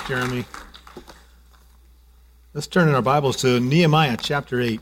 Jeremy. Let's turn in our Bibles to Nehemiah chapter 8.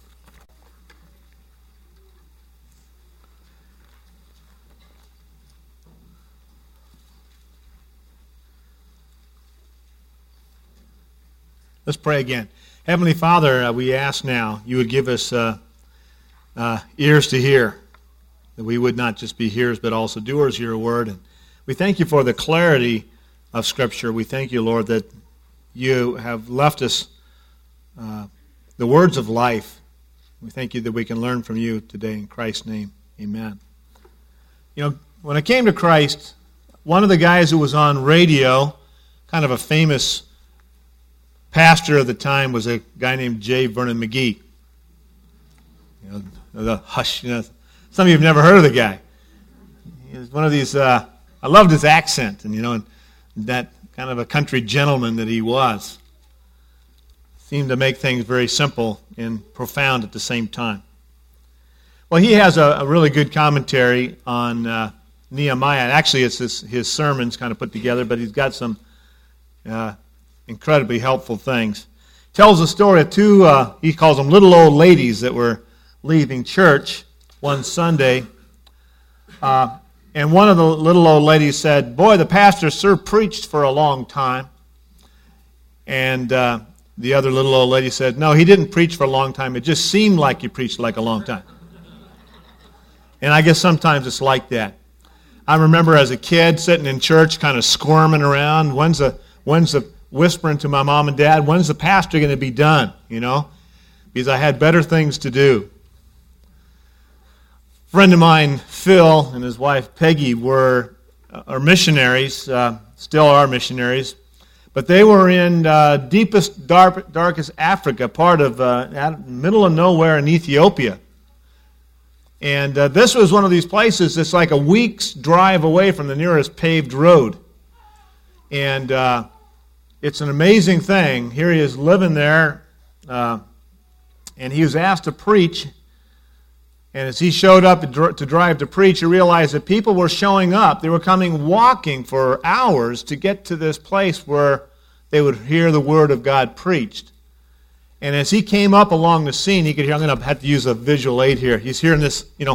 Let's pray again. Heavenly Father, we ask now you would give us ears to hear, that we would not just be hearers but also doers of your word. And we thank you for the clarity of Scripture. We thank you, Lord, that you have left us the words of life. We thank you that we can learn from you today in Christ's name. Amen. You know, when I came to Christ, one of the guys who was on radio, kind of a famous pastor of the time, was a guy named J. Vernon McGee. You know, the Hush. You know, some of you have never heard of the guy. He was one of these. I loved his accent, and that kind of a country gentleman that he was. Seemed to make things very simple and profound at the same time. Well, he has a really good commentary on Nehemiah. Actually, it's his sermons kind of put together, but he's got some incredibly helpful things. Tells the story of two, he calls them little old ladies that were leaving church one Sunday. And one of the little old ladies said, "Boy, the pastor sure preached for a long time." And the other little old lady said, "No, he didn't preach for a long time. It just seemed like he preached like a long time." And I guess sometimes it's like that. I remember as a kid sitting in church kind of squirming around. When's the whispering to my mom and dad, when's the pastor going to be done? Because I had better things to do. A friend of mine, Phil, and his wife Peggy are missionaries, still are missionaries, but they were in deepest, darkest Africa, part of middle of nowhere in Ethiopia. And this was one of these places that's like a week's drive away from the nearest paved road. And it's an amazing thing. Here he is living there, and he was asked to preach. And as he showed up to drive to preach, he realized that people were showing up. They were coming walking for hours to get to this place where they would hear the Word of God preached. And as he came up along the scene, he could hear, I'm going to have to use a visual aid here. He's hearing this, and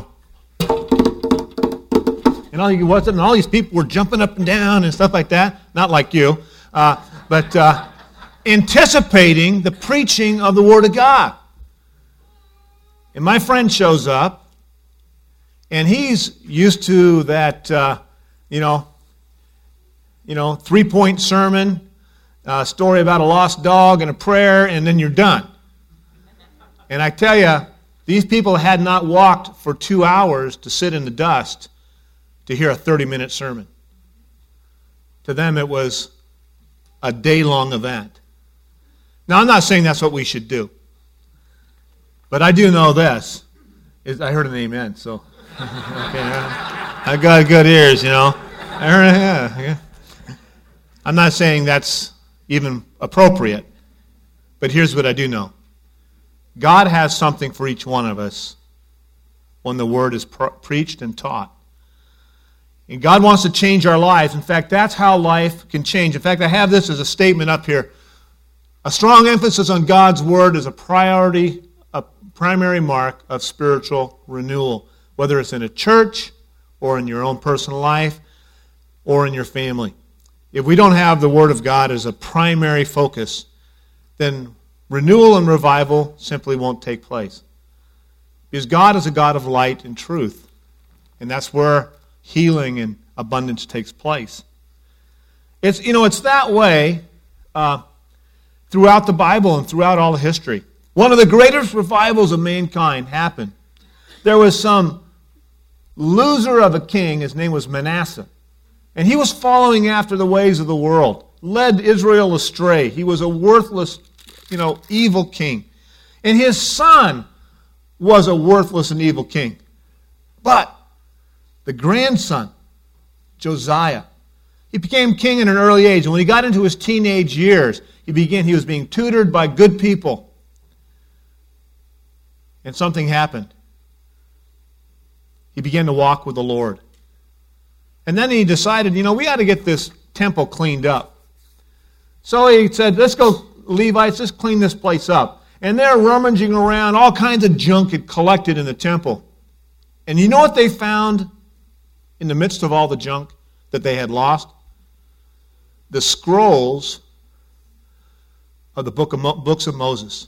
all these people were jumping up and down and stuff like that. Not like you. But anticipating the preaching of the Word of God. And my friend shows up, and he's used to that, 3-point sermon, story about a lost dog and a prayer, and then you're done. And I tell you, these people had not walked for 2 hours to sit in the dust to hear a 30-minute sermon. To them, it was a day-long event. Now, I'm not saying that's what we should do. But I do know this. I heard an amen, so. Okay, I got good ears, I heard it, yeah. I'm not saying that's even appropriate. But here's what I do know. God has something for each one of us when the Word is preached and taught. And God wants to change our lives. In fact, that's how life can change. In fact, I have this as a statement up here. A strong emphasis on God's Word is a primary mark of spiritual renewal, whether it's in a church or in your own personal life or in your family. If we don't have the Word of God as a primary focus, then renewal and revival simply won't take place. Because God is a God of light and truth, and that's where healing and abundance takes place. It's that way throughout the Bible and throughout all history. One of the greatest revivals of mankind happened. There was some loser of a king, his name was Manasseh, and he was following after the ways of the world, led Israel astray. He was a worthless, evil king. And his son was a worthless and evil king. But the grandson, Josiah, he became king at an early age. And when he got into his teenage years, he was being tutored by good people. And something happened. He began to walk with the Lord. And then he decided, we got to get this temple cleaned up. So he said, let's go, Levites, let's clean this place up. And they're rummaging around. All kinds of junk had collected in the temple. And you know what they found in the midst of all the junk that they had lost? The scrolls of the books of Moses.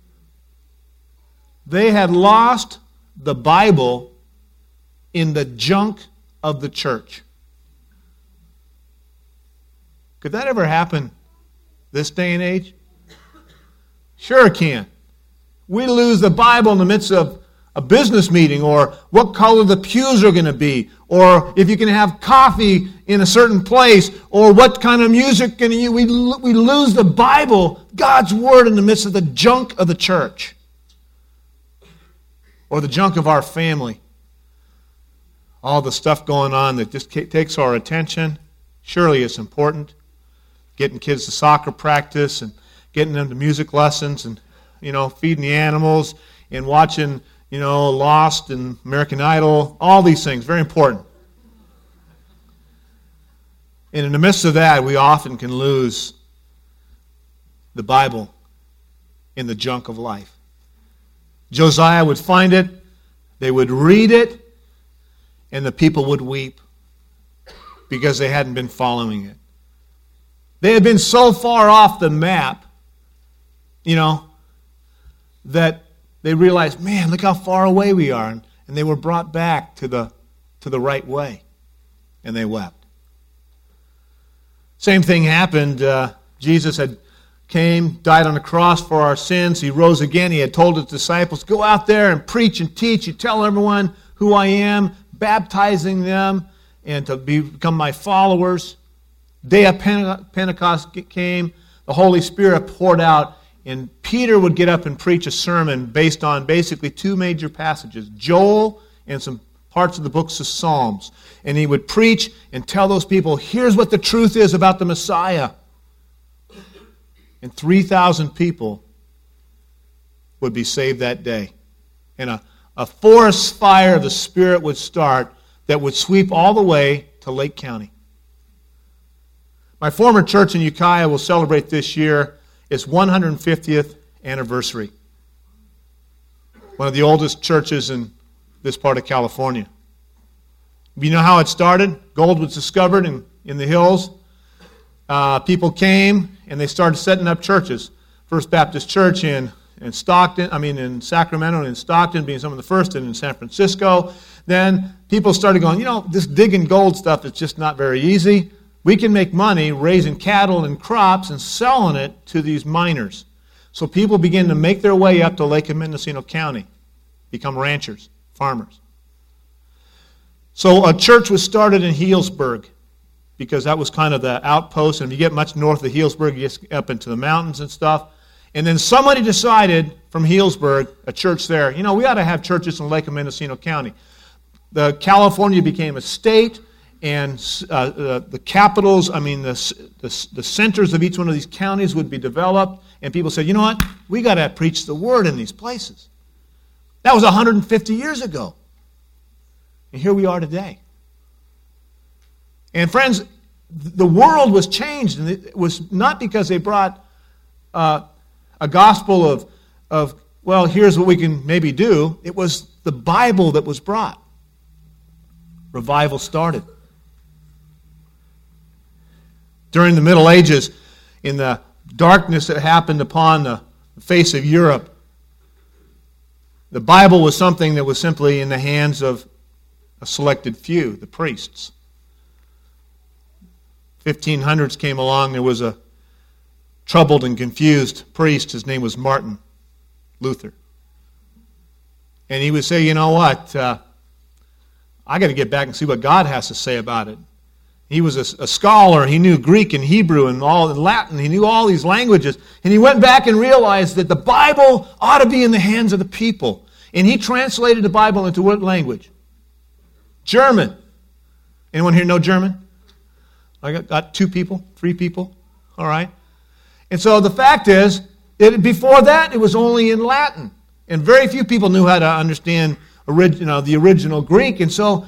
They had lost the Bible in the junk of the church. Could that ever happen this day and age? Sure it can. We lose the Bible in the midst of a business meeting, or what color the pews are going to be, or if you can have coffee in a certain place, or what kind of music can you. We lose the Bible, God's Word, in the midst of the junk of the church, or the junk of our family. All the stuff going on that just takes our attention. Surely it's important. Getting kids to soccer practice and getting them to music lessons and, feeding the animals and watching, Lost and American Idol. All these things, very important. And in the midst of that, we often can lose the Bible in the junk of life. Josiah would find it, they would read it, and the people would weep because they hadn't been following it. They had been so far off the map, that they realized, man, look how far away we are. And they were brought back to the right way. And they wept. Same thing happened. Jesus had came, died on the cross for our sins. He rose again. He had told his disciples, go out there and preach and teach. You tell everyone who I am, baptizing them and to become my followers. Day of Pentecost came. The Holy Spirit poured out. And Peter would get up and preach a sermon based on basically two major passages, Joel and some parts of the books of Psalms. And he would preach and tell those people, here's what the truth is about the Messiah. And 3,000 people would be saved that day. And a forest fire of the Spirit would start that would sweep all the way to Lake County. My former church in Ukiah will celebrate this year its 150th anniversary. One of the oldest churches in this part of California. You know how it started? Gold was discovered in the hills. People came and they started setting up churches. First Baptist Church in Sacramento and in Stockton being some of the first, and in San Francisco. Then people started going, this digging gold stuff is just not very easy. We can make money raising cattle and crops and selling it to these miners. So people begin to make their way up to Lake and Mendocino County, become ranchers, farmers. So a church was started in Healdsburg because that was kind of the outpost. And if you get much north of Healdsburg, you get up into the mountains and stuff. And then somebody decided from Healdsburg, a church there, we ought to have churches in Lake and Mendocino County. California became a state. And the capitals, the centers of each one of these counties would be developed. And people said, you know what? We got to preach the word in these places. That was 150 years ago. And here we are today. And friends, the world was changed. And it was not because they brought a gospel of, here's what we can maybe do. It was the Bible that was brought. Revival started. During the Middle Ages, in the darkness that happened upon the face of Europe, the Bible was something that was simply in the hands of a selected few, the priests. 1500s came along, there was a troubled and confused priest. His name was Martin Luther. And he would say, I got to get back and see what God has to say about it. He was a scholar. He knew Greek and Hebrew and Latin. He knew all these languages. And he went back and realized that the Bible ought to be in the hands of the people. And he translated the Bible into what language? German. Anyone here know German? I got 2 people, 3 people. All right. And so the fact is, before that, it was only in Latin. And very few people knew how to understand the original Greek. And so,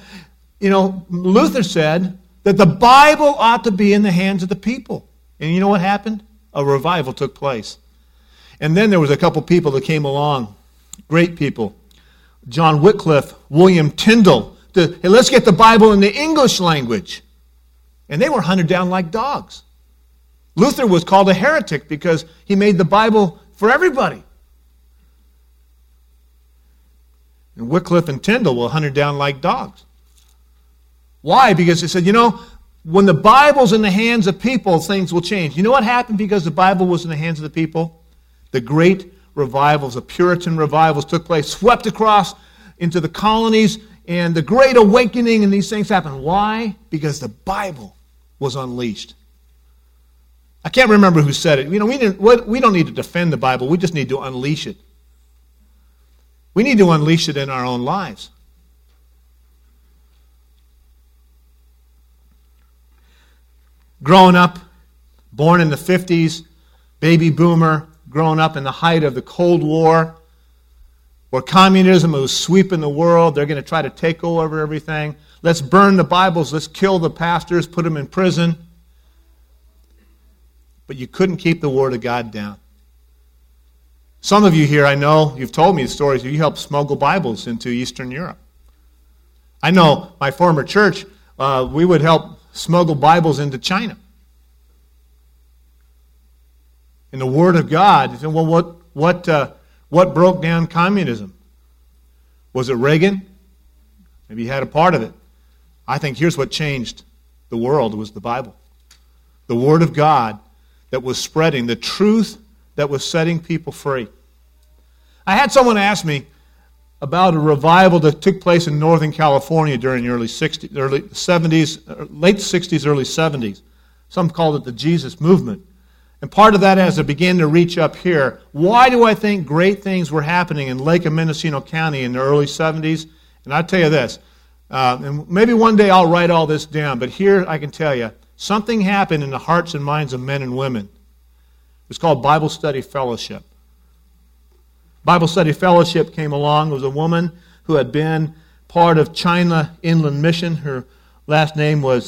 Luther said that the Bible ought to be in the hands of the people. And you know what happened? a revival took place. And then there was a couple people that came along, great people. John Wycliffe, William Tyndale. Hey, let's get the Bible in the English language. And they were hunted down like dogs. Luther was called a heretic because he made the Bible for everybody. And Wycliffe and Tyndale were hunted down like dogs. Why? Because they said, when the Bible's in the hands of people, things will change. You know what happened because the Bible was in the hands of the people? The great revivals, the Puritan revivals took place, swept across into the colonies, and the Great Awakening and these things happened. Why? Because the Bible was unleashed. I can't remember who said it. We don't need to defend the Bible. We just need to unleash it. We need to unleash it in our own lives. Growing up, born in the 50s, baby boomer, growing up in the height of the Cold War, where communism was sweeping the world. They're going to try to take over everything. Let's burn the Bibles. Let's kill the pastors, put them in prison. But you couldn't keep the Word of God down. Some of you here, I know, you've told me the stories. You helped smuggle Bibles into Eastern Europe. I know my former church, we would help smuggle Bibles into China. In the Word of God, you say, well, what broke down communism? Was it Reagan? Maybe he had a part of it. I think here's what changed the world was the Bible. The Word of God that was spreading, the truth that was setting people free. I had someone ask me about a revival that took place in Northern California during the early 70s, late 60s, early 70s. Some called it the Jesus Movement. And part of that as it began to reach up here. Why do I think great things were happening in Lake and Mendocino County in the early 70s? And I'll tell you this, and maybe one day I'll write all this down, but here I can tell you, something happened in the hearts and minds of men and women. It was called Bible Study Fellowship. Bible Study Fellowship came along. It was a woman who had been part of China Inland Mission. Her last name was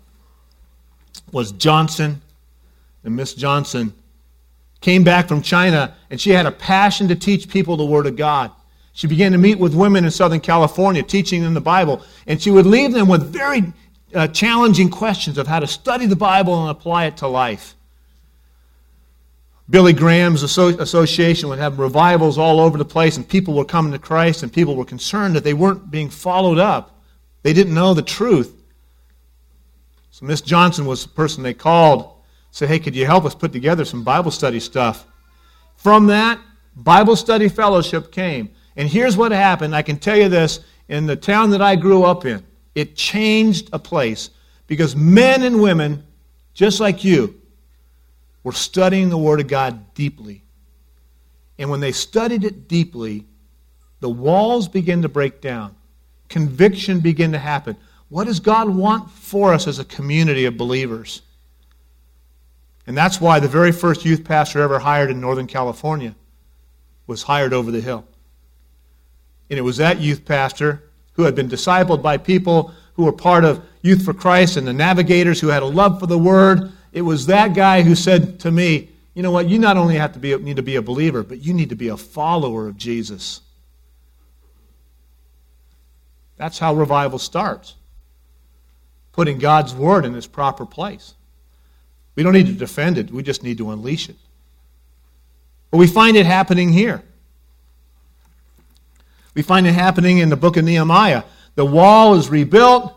Johnson. And Miss Johnson came back from China, and she had a passion to teach people the Word of God. She began to meet with women in Southern California, teaching them the Bible. And she would leave them with very challenging questions of how to study the Bible and apply it to life. Billy Graham's association would have revivals all over the place, and people were coming to Christ, and people were concerned that they weren't being followed up. They didn't know the truth. So Miss Johnson was the person they called, said, hey, could you help us put together some Bible study stuff? From that, Bible Study Fellowship came. And here's what happened. I can tell you this, in the town that I grew up in, it changed a place because men and women, just like you, were studying the Word of God deeply. And when they studied it deeply, the walls began to break down. Conviction began to happen. What does God want for us as a community of believers? And that's why the very first youth pastor ever hired in Northern California was hired over the hill. And it was that youth pastor who had been discipled by people who were part of Youth for Christ and the Navigators who had a love for the Word. It was that guy who said to me, you know what, you not only need to be a believer, but you need to be a follower of Jesus. That's how revival starts. Putting God's Word in its proper place. We don't need to defend it. We just need to unleash it. But we find it happening here. We find it happening in the book of Nehemiah. The wall is rebuilt.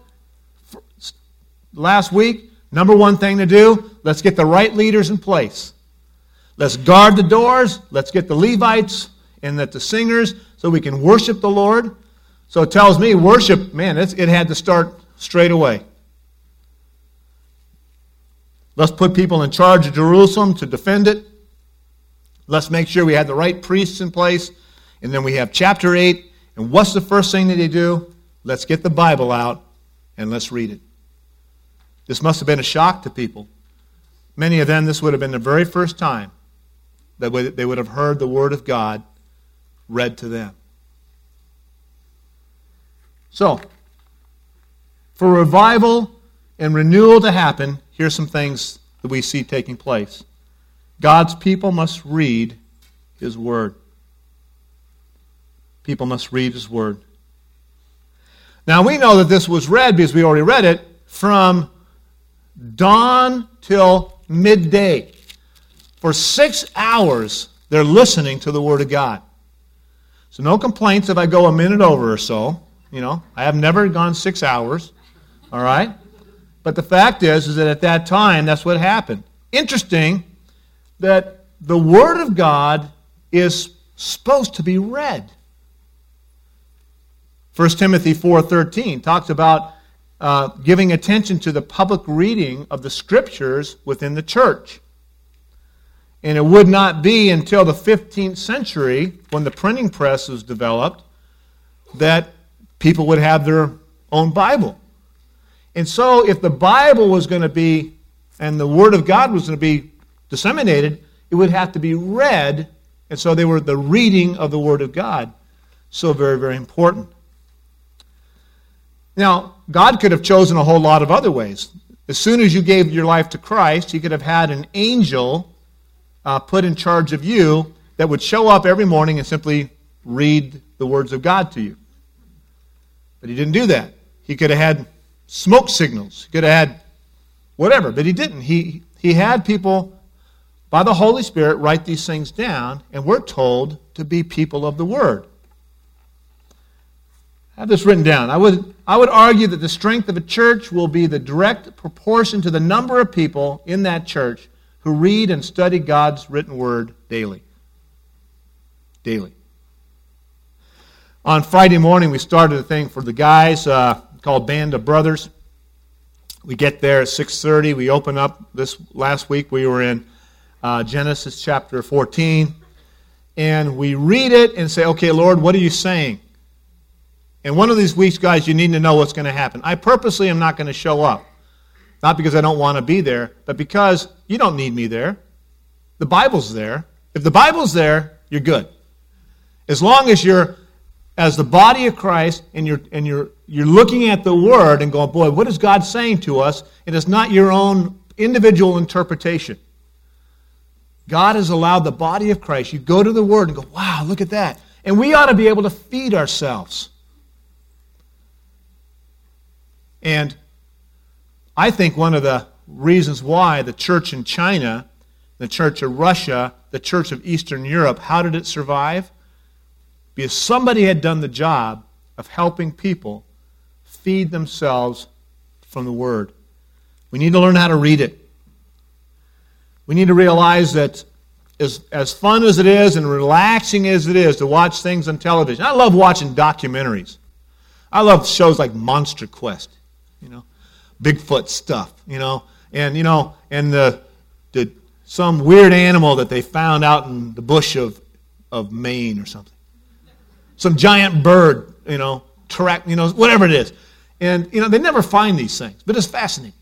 Last week, number one thing to do, let's get the right leaders in place. Let's guard the doors. Let's get the Levites and the singers so we can worship the Lord. So it tells me worship, man, it had to start straight away. Let's put people in charge of Jerusalem to defend it. Let's make sure we have the right priests in place. And then we have chapter 8. And what's the first thing that they do? Let's get the Bible out and let's read it. This must have been a shock to people. Many of them, this would have been the very first time that they would have heard the Word of God read to them. So, for revival and renewal to happen, here's some things that we see taking place. God's people must read His Word. People must read His Word. Now we know that this was read, because we already read it, from dawn till midday. For 6 hours, they're listening to the Word of God. So no complaints if I go a minute over or so. I have never gone 6 hours. All right? But the fact is that at that time, that's what happened. Interesting that the Word of God is supposed to be read. 1 Timothy 4:13 talks about giving attention to the public reading of the Scriptures within the church. And it would not be until the 15th century, when the printing press was developed, that people would have their own Bible. And so if the Bible was going to be, and the Word of God was going to be disseminated, it would have to be read. And so they were the reading of the Word of God. So very, very important. Now, God could have chosen a whole lot of other ways. As soon as you gave your life to Christ, He could have had an angel put in charge of you that would show up every morning and simply read the words of God to you. But He didn't do that. He could have had smoke signals. He could have had whatever, but He didn't. He had people, by the Holy Spirit, write these things down, and we're told to be people of the Word. I have this written down. I would argue that the strength of a church will be the direct proportion to the number of people in that church who read and study God's written Word daily. Daily. On Friday morning, we started a thing for the guys called Band of Brothers. We get there at 6:30. We open up. This last week we were in Genesis chapter 14. And we read it and say, okay, Lord, what are you saying? And one of these weeks, guys, you need to know what's going to happen. I purposely am not going to show up. Not because I don't want to be there, but because you don't need me there. The Bible's there. If the Bible's there, you're good. As long as you're, as the body of Christ, and you're looking at the Word and going, boy, what is God saying to us? And it's not your own individual interpretation. God has allowed the body of Christ, you go to the Word and go, wow, look at that. And we ought to be able to feed ourselves. And I think one of the reasons why the church in China, the church of Russia, the church of Eastern Europe, how did it survive? Because somebody had done the job of helping people feed themselves from the Word. We need to learn how to read it. We need to realize that as fun as it is and relaxing as it is to watch things on television, I love watching documentaries. I love shows like Monster Quest, Bigfoot stuff, and the some weird animal that they found out in the bush of Maine or something. Some giant bird, whatever it is. And, they never find these things, but it's fascinating.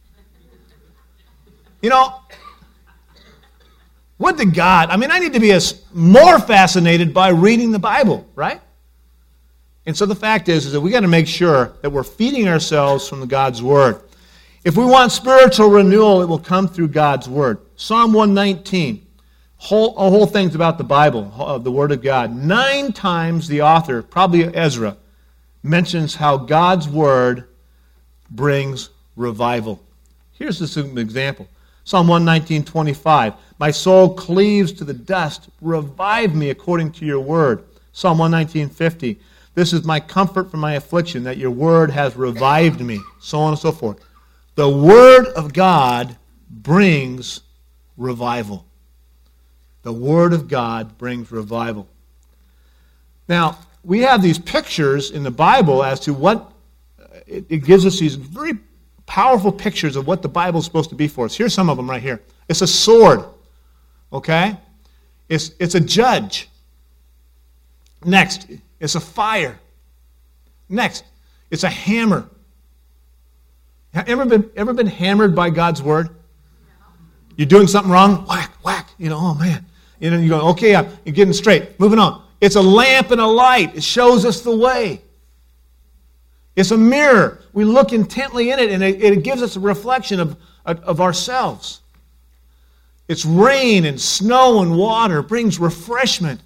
What did God, I need to be more fascinated by reading the Bible, right? And so the fact is that we got to make sure that we're feeding ourselves from God's Word. If we want spiritual renewal, it will come through God's Word. Psalm 119, whole thing's about the Bible, the Word of God. 9 times the author, probably Ezra, mentions how God's Word brings revival. Here's just an example. Psalm 119:25. My soul cleaves to the dust. Revive me according to your word. Psalm 119:50. This is my comfort from my affliction, that your word has revived me. So on and so forth. The Word of God brings revival. The Word of God brings revival. Now, we have these pictures in the Bible as to what, it gives us these very powerful pictures of what the Bible is supposed to be for us. Here's some of them right here. It's a sword, okay? It's a judge. Next, it's a fire. Next, it's a hammer. Ever been hammered by God's Word? You're doing something wrong, whack, whack. Oh man. And you go, okay, you're getting straight. Moving on. It's a lamp and a light. It shows us the way. It's a mirror. We look intently in it, and it gives us a reflection of ourselves. It's rain and snow and water. It brings refreshment.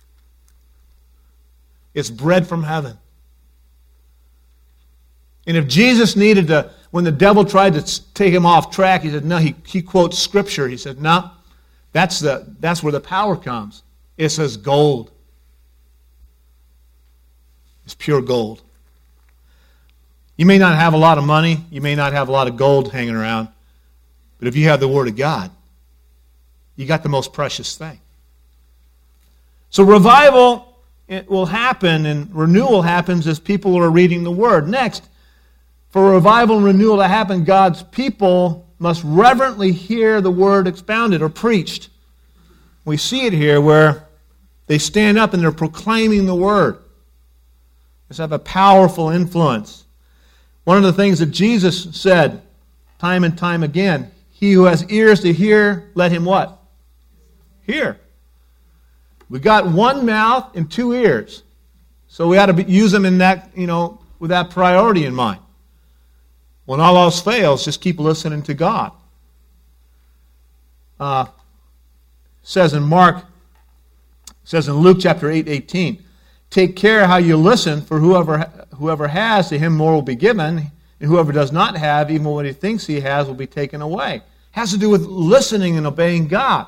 It's bread from heaven. And if Jesus needed to, when the devil tried to take him off track, he said, no, he quotes Scripture. He said, no, that's where the power comes. It says gold. It's pure gold. You may not have a lot of money. You may not have a lot of gold hanging around. But if you have the Word of God, you got the most precious thing. So revival, it will happen, and renewal happens as people are reading the Word. Next, for revival and renewal to happen, God's people must reverently hear the Word expounded or preached. We see it here where they stand up and they're proclaiming the Word. This have a powerful influence. One of the things that Jesus said time and time again, he who has ears to hear, let him what? Hear. We got one mouth and two ears. So we ought to use them in that, with that priority in mind. When all else fails, just keep listening to God. Says in Luke chapter 8:18, take care how you listen, for whoever has, to him more will be given, and whoever does not have, even what he thinks he has, will be taken away. It has to do with listening and obeying God.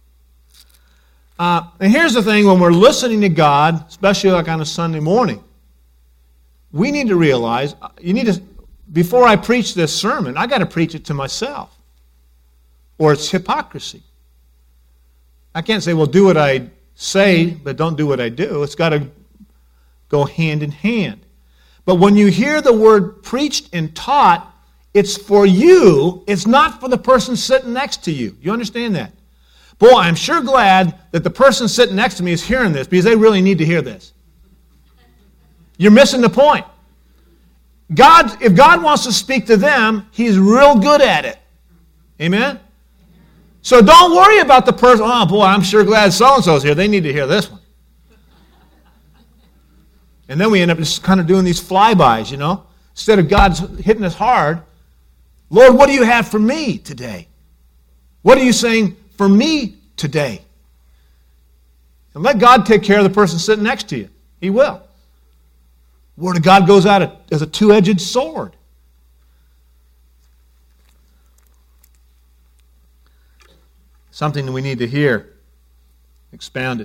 And here's the thing, when we're listening to God, especially like on a Sunday morning, we need to realize, before I preach this sermon, I got to preach it to myself. Or it's hypocrisy. I can't say, well, do what I say, but don't do what I do. It's got to go hand in hand. But when you hear the Word preached and taught, it's for you. It's not for the person sitting next to you. You understand that? Boy, I'm sure glad that the person sitting next to me is hearing this, because they really need to hear this. You're missing the point. If God wants to speak to them, He's real good at it. Amen? So don't worry about the person. Oh, boy, I'm sure glad so-and-so's here. They need to hear this one. And then we end up just kind of doing these flybys, Instead of God's hitting us hard, Lord, what do you have for me today? What are you saying for me today? And let God take care of the person sitting next to you. He will. The Word of God goes out as a two-edged sword. Something that we need to hear expounded.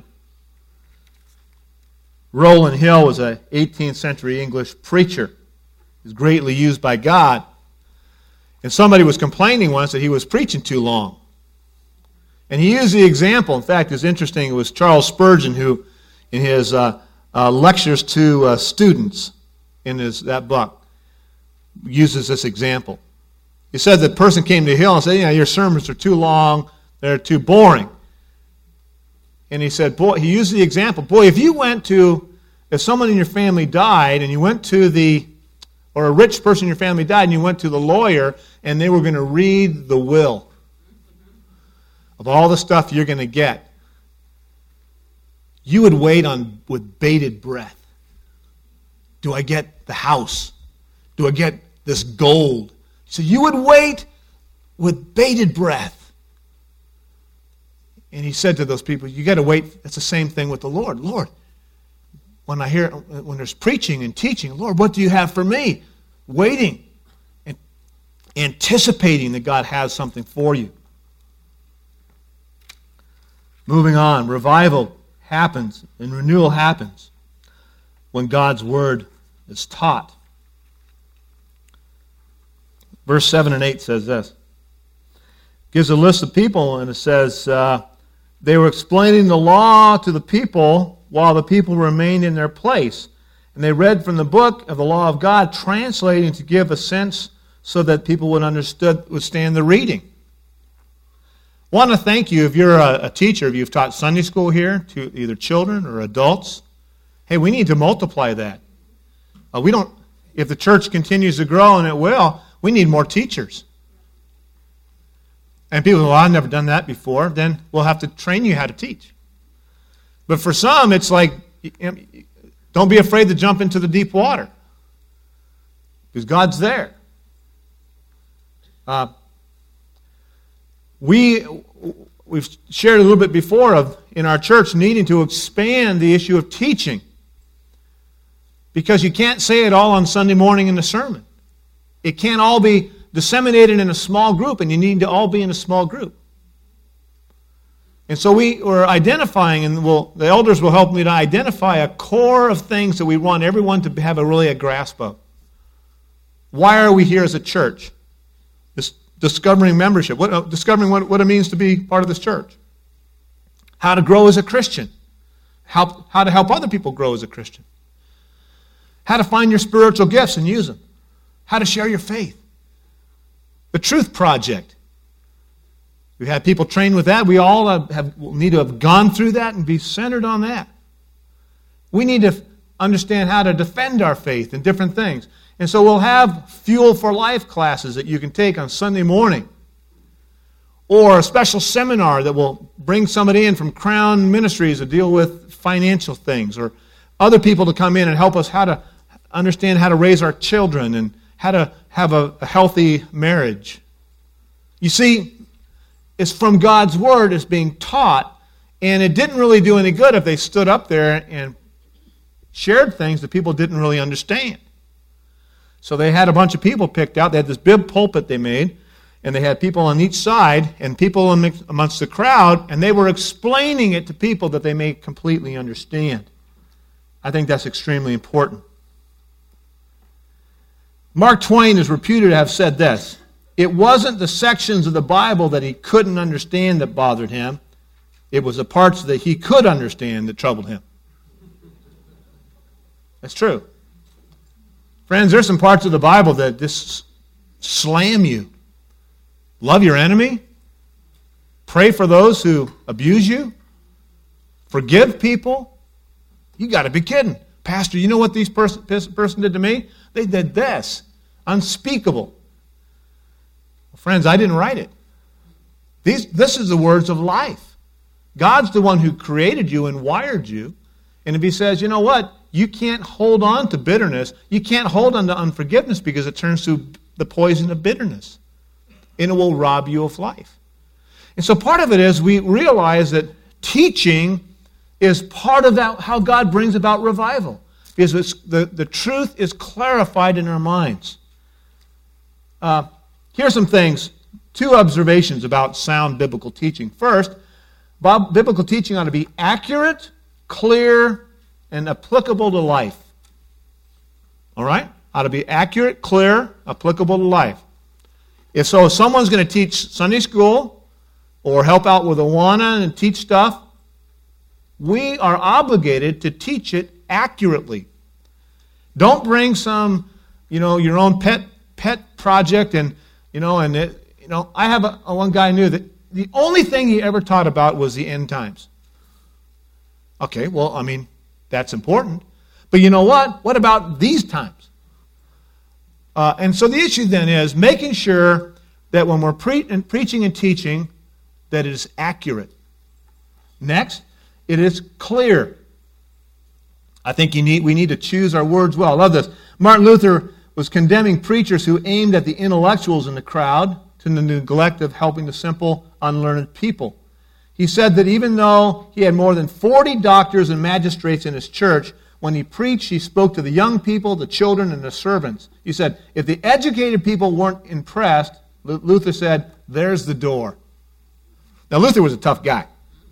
Rowland Hill was an 18th century English preacher. He was greatly used by God. And somebody was complaining once that he was preaching too long. And he used the example. In fact, it's interesting. It was Charles Spurgeon who, in his lectures to students in that book, uses this example. He said that person came to Hill and said, your sermons are too long, they're too boring. And he said, he used the example, if someone in your family died and you went to or a rich person in your family died and you went to the lawyer and they were going to read the will of all the stuff you're going to get, you would wait with bated breath. Do I get the house? Do I get this gold? So you would wait with bated breath. And he said to those people, you got to wait. It's the same thing with the Lord. Lord, when there's preaching and teaching, Lord, what do you have for me? Waiting and anticipating that God has something for you. Moving on, revival happens and renewal happens when God's Word is taught. Verse 7 and 8 says this. Gives a list of people, and it says, they were explaining the law to the people while the people remained in their place. And they read from the book of the law of God, translating to give a sense so that people would understand the reading. I want to thank you if you're a teacher, if you've taught Sunday school here to either children or adults. Hey, we need to multiply that. If the church continues to grow, and it will, we need more teachers. And people go, well, I've never done that before. Then we'll have to train you how to teach. But for some, it's like, don't be afraid to jump into the deep water. Because God's there. we've shared a little bit before of in our church needing to expand the issue of teaching. Because you can't say it all on Sunday morning in the sermon. It can't all be disseminated in a small group, and you need to all be in a small group. And so we are identifying, and the elders will help me to identify a core of things that we want everyone to have a grasp of. Why are we here as a church? Discovering membership, discovering what it means to be part of this church. How to grow as a Christian. How to help other people grow as a Christian. How to find your spiritual gifts and use them. How to share your faith. The Truth Project. We've had people trained with that. We all need to have gone through that and be centered on that. We need to understand how to defend our faith in different things. And so we'll have Fuel for Life classes that you can take on Sunday morning. Or a special seminar that will bring somebody in from Crown Ministries to deal with financial things. Or other people to come in and help us how to understand how to raise our children and how to have a healthy marriage. You see, it's from God's Word, it's being taught, and it didn't really do any good if they stood up there and shared things that people didn't really understand. So they had a bunch of people picked out. They had this big pulpit they made, and they had people on each side and people amongst the crowd, and they were explaining it to people that they may completely understand. I think that's extremely important. Mark Twain is reputed to have said this: it wasn't the sections of the Bible that he couldn't understand that bothered him. It was the parts that he could understand that troubled him. That's true. Friends, there's some parts of the Bible that just slam you. Love your enemy. Pray for those who abuse you. Forgive people. You got to be kidding. Pastor, you know what this person did to me? They did this. Unspeakable. Well, friends, I didn't write it. This is the words of life. God's the one who created you and wired you. And if he says, you know what? You can't hold on to bitterness. You can't hold on to unforgiveness because it turns to the poison of bitterness. And it will rob you of life. And so part of it is we realize that teaching is part of that, how God brings about revival. Because the truth is clarified in our minds. Here's some things, 2 observations about sound biblical teaching. First, biblical teaching ought to be accurate, clear, and applicable to life. All right? Ought to be accurate, clear, applicable to life. If someone's going to teach Sunday school or help out with Awana and teach stuff, we are obligated to teach it accurately. Don't bring some, your own pet project and I have one guy I knew that the only thing he ever taught about was the end times. Okay, well, that's important. But you know what? What about these times? And so the issue then is making sure that when we're preaching and teaching, that it is accurate. Next, it is clear. I think we need to choose our words well. I love this. Martin Luther was condemning preachers who aimed at the intellectuals in the crowd to the neglect of helping the simple, unlearned people. He said that even though he had more than 40 doctors and magistrates in his church, when he preached, he spoke to the young people, the children, and the servants. He said, if the educated people weren't impressed, Luther said, there's the door. Now, Luther was a tough guy,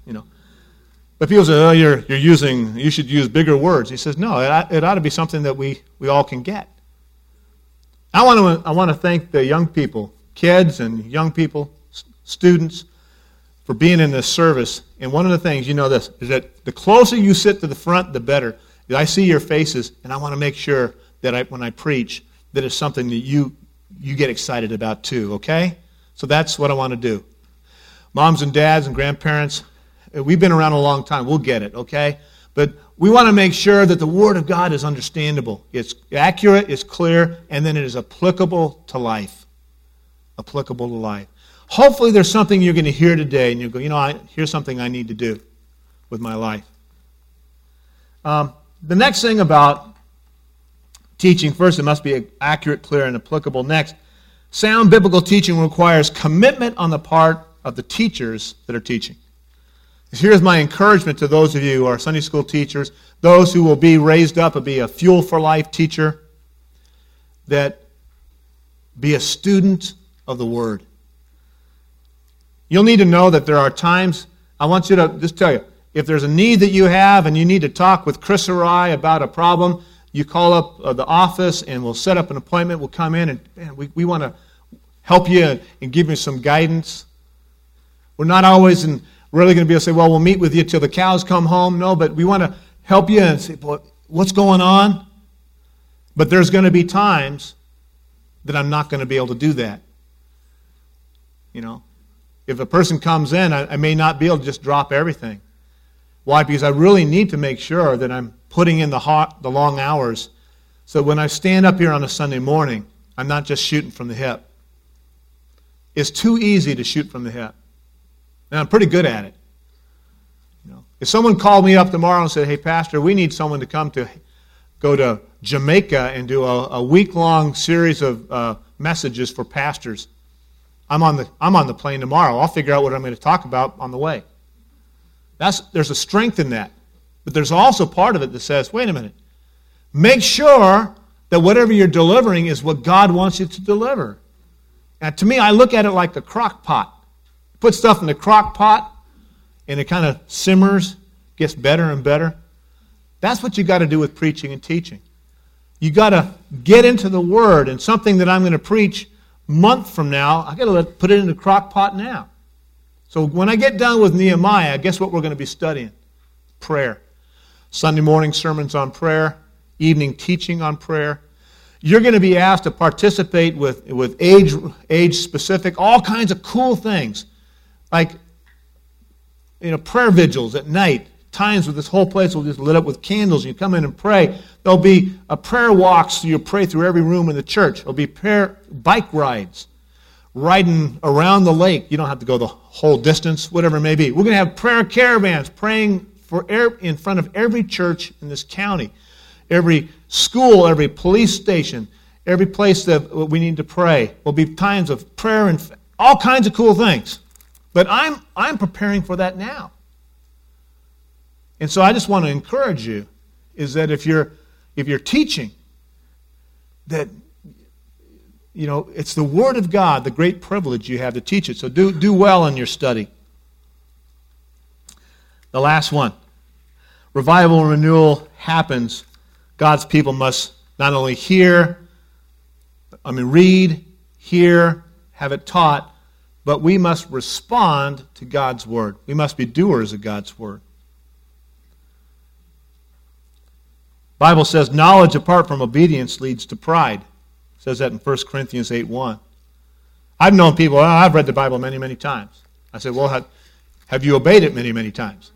But people say, you should use bigger words. He says, no, it ought to be something that we all can get. I want to thank the young people, kids and young people, students, for being in this service. And one of the things, this, is that the closer you sit to the front, the better. I see your faces, and I want to make sure that when I preach, that it's something that you get excited about too, okay? So that's what I want to do. Moms and dads and grandparents, we've been around a long time. We'll get it, okay? But we want to make sure that the Word of God is understandable. It's accurate, it's clear, and then it is applicable to life. Applicable to life. Hopefully there's something you're going to hear today, and you'll go, here's something I need to do with my life. The next thing about teaching, first, it must be accurate, clear, and applicable. Next, sound biblical teaching requires commitment on the part of the teachers that are teaching. Here's my encouragement to those of you who are Sunday school teachers, those who will be raised up and be a Fuel for Life teacher, that be a student of the Word. You'll need to know that there are times, I want you to just tell you, if there's a need that you have and you need to talk with Chris or I about a problem, you call up the office and we'll set up an appointment. We'll come in and man, we want to help you and give you some guidance. We're not always really going to be able to say, well, we'll meet with you till the cows come home. No, but we want to help you and say, well, what's going on? But there's going to be times that I'm not going to be able to do that. You know, if a person comes in, I may not be able to just drop everything. Why? Because I really need to make sure that I'm putting in the long hours so when I stand up here on a Sunday morning, I'm not just shooting from the hip. It's too easy to shoot from the hip. And I'm pretty good at it. You know, if someone called me up tomorrow and said, hey, Pastor, we need someone to go to Jamaica and do a week-long series of messages for pastors, I'm on the plane tomorrow. I'll figure out what I'm going to talk about on the way. There's a strength in that. But there's also part of it that says, wait a minute, make sure that whatever you're delivering is what God wants you to deliver. And to me, I look at it like a crock pot. Put stuff in the crock pot, and it kind of simmers, gets better and better. That's what you got to do with preaching and teaching. You got to get into the Word, and something that I'm going to preach a month from now, I got to put it in the crock pot now. So when I get done with Nehemiah, guess what we're going to be studying? Prayer. Sunday morning sermons on prayer, evening teaching on prayer. You're going to be asked to participate with age-specific, all kinds of cool things. Like, prayer vigils at night. Times where this whole place will just lit up with candles. You come in and pray. There'll be a prayer walk, so you pray through every room in the church. There'll be bike rides, riding around the lake. You don't have to go the whole distance, whatever it may be. We're going to have prayer caravans praying in front of every church in this county, every school, every police station, every place that we need to pray. Will be times of prayer and all kinds of cool things. But I'm preparing for that now. And so I just want to encourage you is that if you're teaching, that it's the Word of God, the great privilege you have to teach it. So do well in your study. The last one. Revival and renewal happens. God's people must not only read, hear, have it taught, but we must respond to God's Word. We must be doers of God's Word. The Bible says knowledge apart from obedience leads to pride. It says that in 1 Corinthians 8:1. I've known people, I've read the Bible many, many times. I said, well, have you obeyed it many, many times?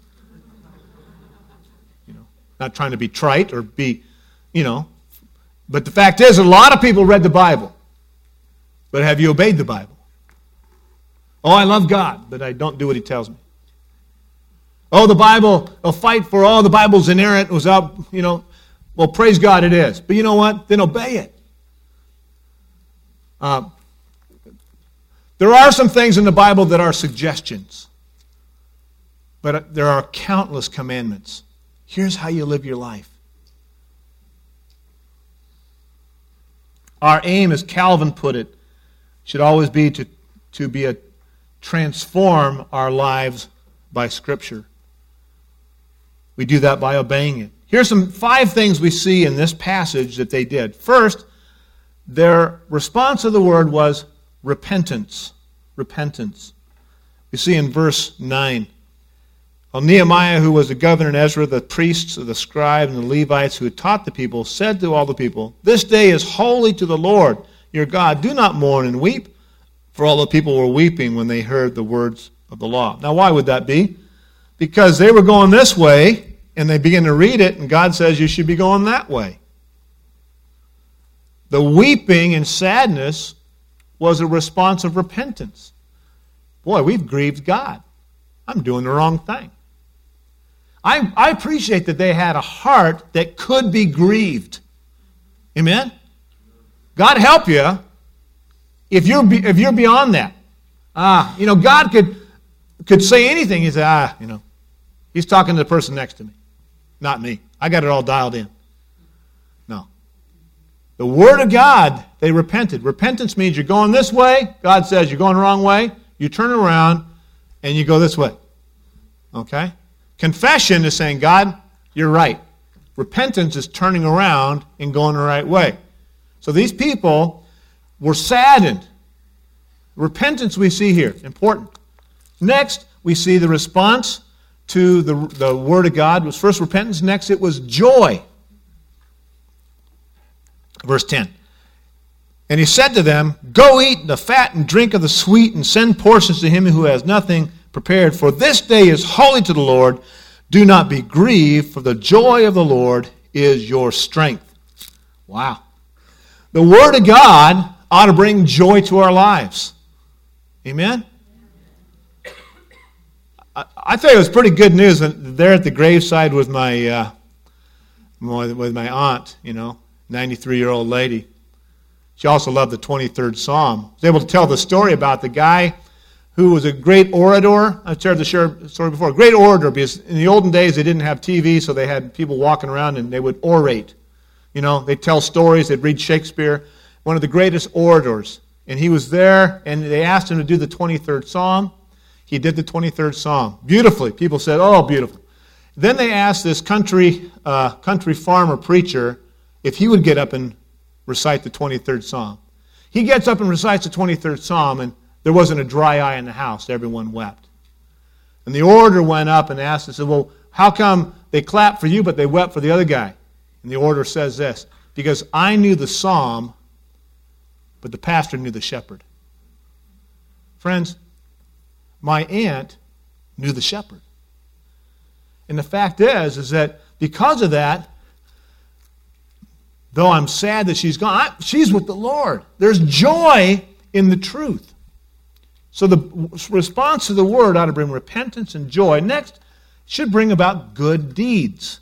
Not trying to be trite or be, But the fact is, a lot of people read the Bible. But have you obeyed the Bible? Oh, I love God, but I don't do what He tells me. Oh, the Bible, I'll fight for all the Bible's inerrant. It was up, Well, praise God it is. But you know what? Then obey it. There are some things in the Bible that are suggestions. But there are countless commandments. Here's how you live your life. Our aim, as Calvin put it, should always be to transform our lives by Scripture. We do that by obeying it. Here's 5 things we see in this passage that they did. First, their response to the Word was repentance. Repentance. We see in verse 9. Well, Nehemiah, who was the governor, and Ezra, the priests, the scribes, and the Levites who had taught the people, said to all the people, "This day is holy to the Lord your God. Do not mourn and weep." For all the people were weeping when they heard the words of the law. Now, why would that be? Because they were going this way, and they begin to read it, and God says you should be going that way. The weeping and sadness was a response of repentance. Boy, we've grieved God. I'm doing the wrong thing. I appreciate that they had a heart that could be grieved. Amen? God help you if you're beyond that. God could could say anything. He said, he's talking to the person next to me, not me. I got it all dialed in. No. The Word of God, they repented. Repentance means you're going this way. God says you're going the wrong way. You turn around and you go this way. Okay? Confession is saying, God, you're right. Repentance is turning around and going the right way. So these people were saddened. Repentance we see here, important. Next, we see the response to the Word of God was first repentance. Next, it was joy. Verse 10. And he said to them, go eat the fat and drink of the sweet and send portions to him who has nothing prepared. For this day is holy to the Lord. Do not be grieved, for the joy of the Lord is your strength. Wow. The Word of God ought to bring joy to our lives. Amen? I thought it was pretty good news there at the graveside with my aunt, 93-year-old lady. She also loved the 23rd Psalm. I was able to tell the story about the guy who was a great orator. I've shared the story before. A great orator, because in the olden days they didn't have TV, so they had people walking around and they would orate. They'd tell stories, they'd read Shakespeare. One of the greatest orators. And he was there, and they asked him to do the 23rd Psalm. He did the 23rd Psalm beautifully. People said, oh, beautiful. Then they asked this country farmer preacher if he would get up and recite the 23rd Psalm. He gets up and recites the 23rd Psalm, and there wasn't a dry eye in the house. Everyone wept. And the orator went up and asked and said, well, how come they clapped for you, but they wept for the other guy? And the orator says this, because I knew the psalm, but the pastor knew the shepherd. Friends, my aunt knew the shepherd. And the fact is that because of that, though I'm sad that she's gone, she's with the Lord. There's joy in the truth. So the response to the Word ought to bring repentance and joy. Next, it should bring about good deeds.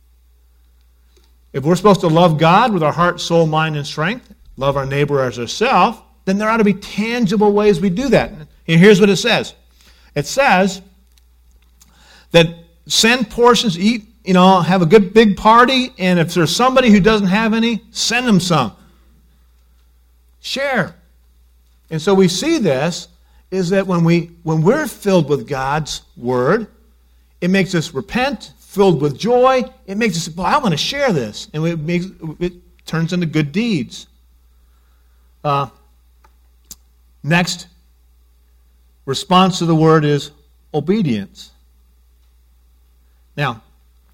If we're supposed to love God with our heart, soul, mind, and strength, love our neighbor as ourselves, then there ought to be tangible ways we do that. And here's what it says. It says that send portions, eat, have a good big party, and if there's somebody who doesn't have any, send them some. Share. And so we see this is that when we're filled with God's Word, it makes us repent, filled with joy. It makes us, I want to share this. And it turns into good deeds. Next, response to the Word is obedience. Now,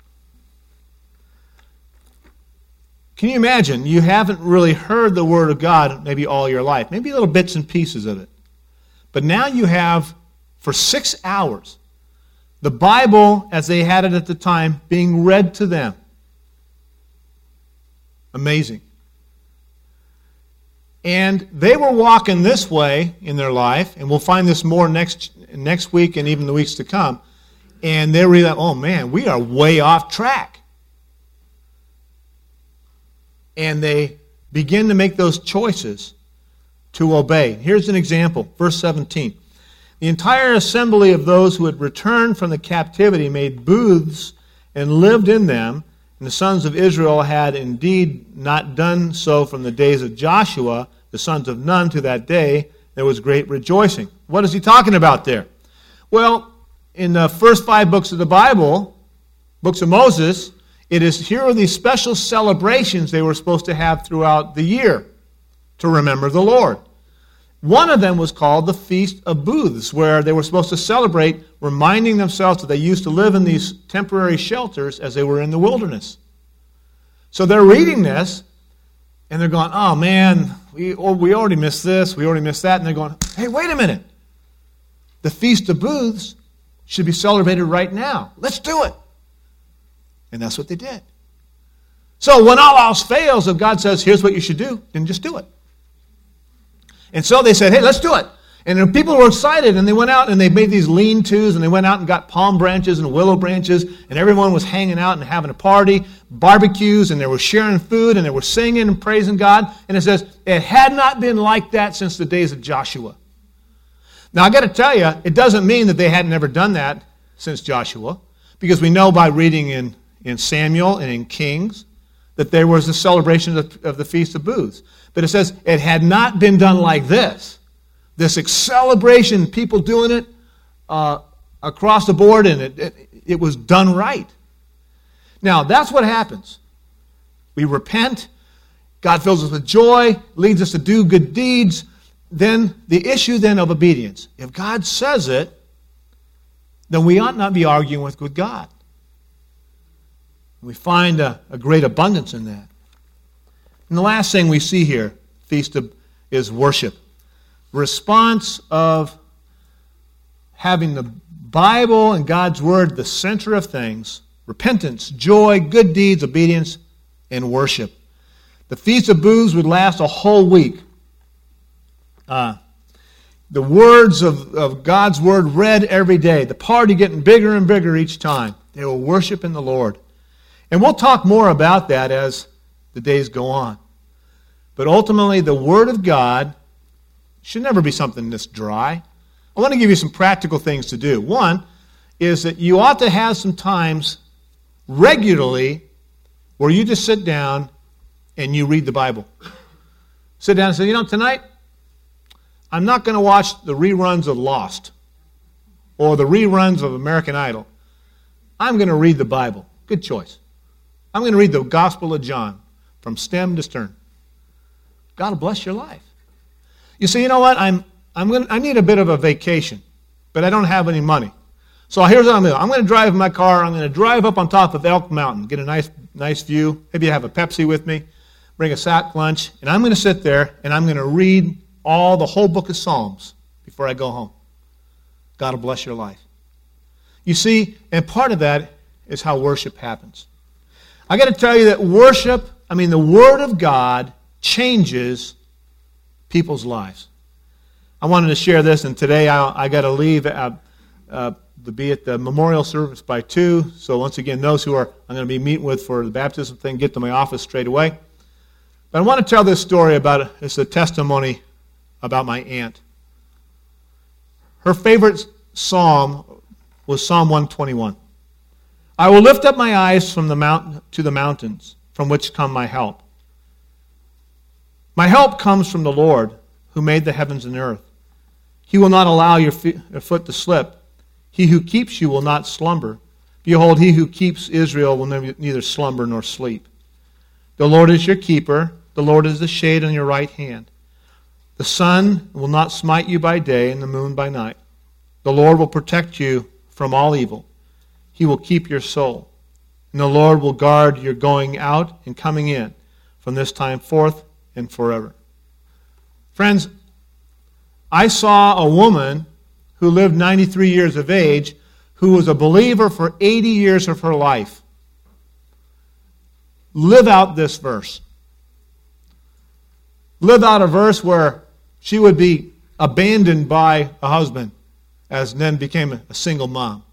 can you imagine? You haven't really heard the Word of God maybe all your life, maybe little bits and pieces of it. But now you have, for 6 hours, the Bible, as they had it at the time, being read to them. Amazing. And they were walking this way in their life, and we'll find this more next week and even the weeks to come. And they realize, oh man, we are way off track. And they begin to make those choices to obey. Here's an example, verse 17. The entire assembly of those who had returned from the captivity made booths and lived in them, and the sons of Israel had indeed not done so from the days of Joshua, the sons of Nun, to that day. There was great rejoicing. What is he talking about there? Well, in the first 5 books of the Bible, books of Moses, here are these special celebrations they were supposed to have throughout the year to remember the Lord. One of them was called the Feast of Booths, where they were supposed to celebrate, reminding themselves that they used to live in these temporary shelters as they were in the wilderness. So they're reading this, and they're going, oh man, we already missed this, we already missed that. And they're going, hey, wait a minute. The Feast of Booths should be celebrated right now. Let's do it. And that's what they did. So when all else fails, if God says, here's what you should do, then just do it. And so they said, hey, let's do it. And the people were excited, and they went out and they made these lean-tos, and they went out and got palm branches and willow branches, and everyone was hanging out and having a party, barbecues, and they were sharing food, and they were singing and praising God. And it says, it had not been like that since the days of Joshua. Now, I got to tell you, it doesn't mean that they had never done that since Joshua, because we know by reading in Samuel and in Kings that there was a celebration of the Feast of Booths. But it says it had not been done like this. This celebration, people doing it across the board, and it was done right. Now, that's what happens. We repent. God fills us with joy, leads us to do good deeds. Then the issue then of obedience. If God says it, then we ought not be arguing with God. We find a great abundance in that. And the last thing we see here, is worship. Response of having the Bible and God's Word the center of things. Repentance, joy, good deeds, obedience, and worship. The Feast of Booths would last a whole week. The words of God's Word read every day. The party getting bigger and bigger each time. They were worshiping the Lord. And we'll talk more about that as the days go on. But ultimately, the Word of God should never be something this dry. I want to give you some practical things to do. One is that you ought to have some times regularly where you just sit down and you read the Bible. Sit down and say, tonight, I'm not going to watch the reruns of Lost or the reruns of American Idol. I'm going to read the Bible. Good choice. I'm going to read the Gospel of John from stem to stern. God will bless your life. You say, you know what? I need a bit of a vacation, but I don't have any money. So here's what I'm going to do. I'm going to drive my car. I'm going to drive up on top of Elk Mountain, get a nice view. Maybe I have a Pepsi with me, bring a sack lunch, and I'm going to sit there and I'm going to read the whole book of Psalms before I go home. God will bless your life. You see, and part of that is how worship happens. I got to tell you that the Word of God changes people's lives. I wanted to share this, and today I got to leave to be at the memorial service by 2. So once again, those who I'm going to be meeting with for the baptism thing, get to my office straight away. But I want to tell this story it's a testimony about my aunt. Her favorite psalm was Psalm 121. I will lift up my eyes from the mountain to the mountains, from which come my help. My help comes from the Lord, who made the heavens and earth. He will not allow your foot to slip. He who keeps you will not slumber. Behold, he who keeps Israel will neither slumber nor sleep. The Lord is your keeper. The Lord is the shade on your right hand. The sun will not smite you by day, and the moon by night. The Lord will protect you from all evil. He will keep your soul. And the Lord will guard your going out and coming in from this time forth and forever. Friends, I saw a woman who lived 93 years of age who was a believer for 80 years of her life live out this verse. Live out a verse where she would be abandoned by a husband, as then became a single mom,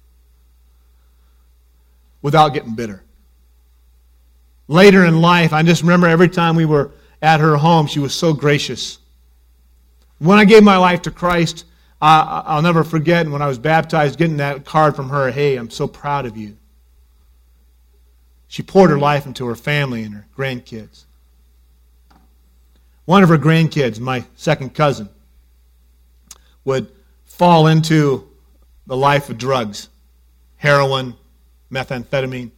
without getting bitter. Later in life, I just remember every time we were at her home, she was so gracious. When I gave my life to Christ, I'll never forget when I was baptized, getting that card from her, hey, I'm so proud of you. She poured her life into her family and her grandkids. One of her grandkids, my second cousin, would fall into the life of drugs, heroin, methamphetamine.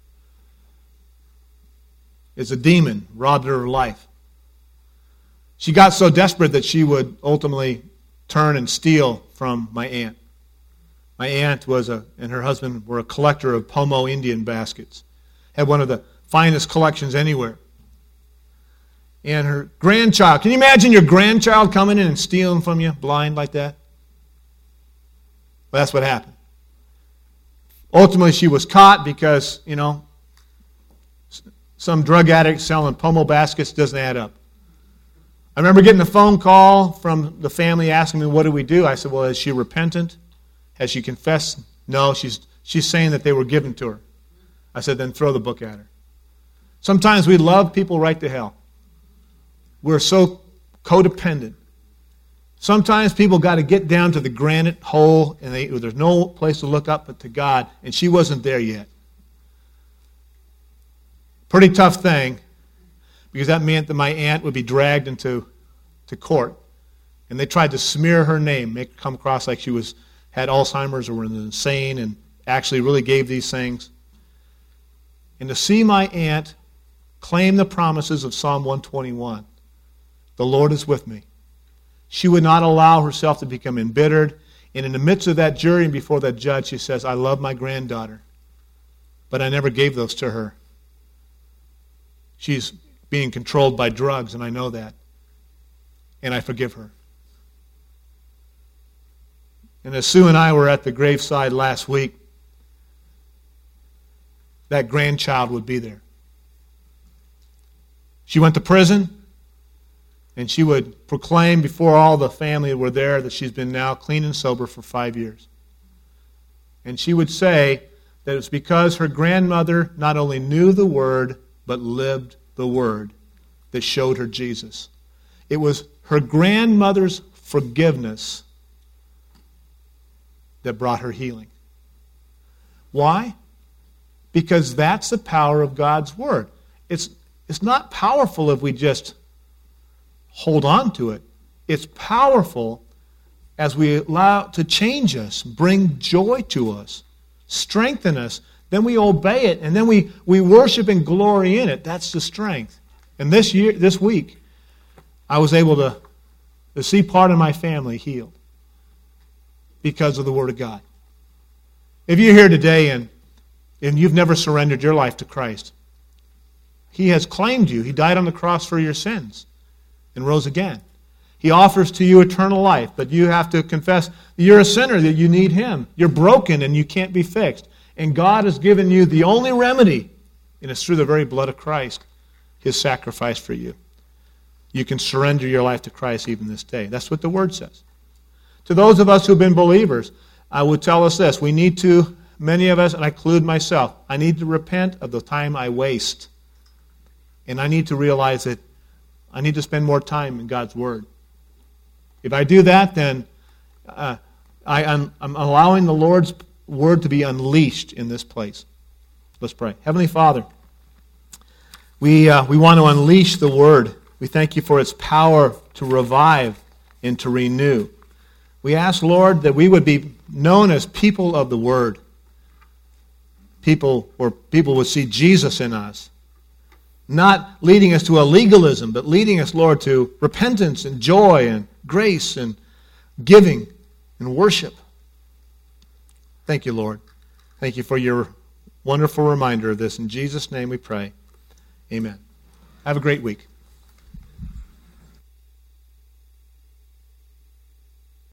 It's a demon, robbed her of life. She got so desperate that she would ultimately turn and steal from my aunt. My aunt and her husband were a collector of Pomo Indian baskets. Had one of the finest collections anywhere. And her grandchild, can you imagine your grandchild coming in and stealing from you, blind like that? Well, that's what happened. Ultimately, she was caught because, some drug addict selling Pomo baskets doesn't add up. I remember getting a phone call from the family asking me, what do we do? I said, well, is she repentant? Has she confessed? No, she's saying that they were given to her. I said, then throw the book at her. Sometimes we love people right to hell. We're so codependent. Sometimes people got to get down to the granite hole, and there's no place to look up but to God, and she wasn't there yet. Pretty tough thing, because that meant that my aunt would be dragged into court, and they tried to smear her name, make her come across like she had Alzheimer's or was insane, and actually really gave these things. And to see my aunt claim the promises of Psalm 121, the Lord is with me. She would not allow herself to become embittered. And in the midst of that jury and before that judge, she says, I love my granddaughter, but I never gave those to her. She's being controlled by drugs, and I know that. And I forgive her. And as Sue and I were at the graveside last week, that grandchild would be there. She went to prison, and she would proclaim before all the family that were there that she's been now clean and sober for 5 years. And she would say that it's because her grandmother not only knew the Word, but lived the Word that showed her Jesus. It was her grandmother's forgiveness that brought her healing. Why? Because that's the power of God's Word. It's not powerful if we just hold on to it. It's powerful as we allow it to change us, bring joy to us, strengthen us. Then we obey it, and then we worship and glory in it. That's the strength. And this week, I was able to see part of my family healed because of the Word of God. If you're here today and you've never surrendered your life to Christ, He has claimed you. He died on the cross for your sins and rose again. He offers to you eternal life, but you have to confess that you're a sinner, that you need Him. You're broken and you can't be fixed. And God has given you the only remedy, and it's through the very blood of Christ, His sacrifice for you. You can surrender your life to Christ even this day. That's what the Word says. To those of us who have been believers, I would tell us this. We need to, many of us, and I include myself, I need to repent of the time I waste. And I need to realize that I need to spend more time in God's Word. If I do that, then I'm allowing the Lord's Word to be unleashed in this place. Let's pray. Heavenly Father, we want to unleash the Word. We thank you for its power to revive and to renew. We ask, Lord, that we would be known as people of the Word. People would see Jesus in us. Not leading us to a legalism, but leading us, Lord, to repentance and joy and grace and giving and worship. Thank you, Lord. Thank you for your wonderful reminder of this. In Jesus' name we pray. Amen. Have a great week.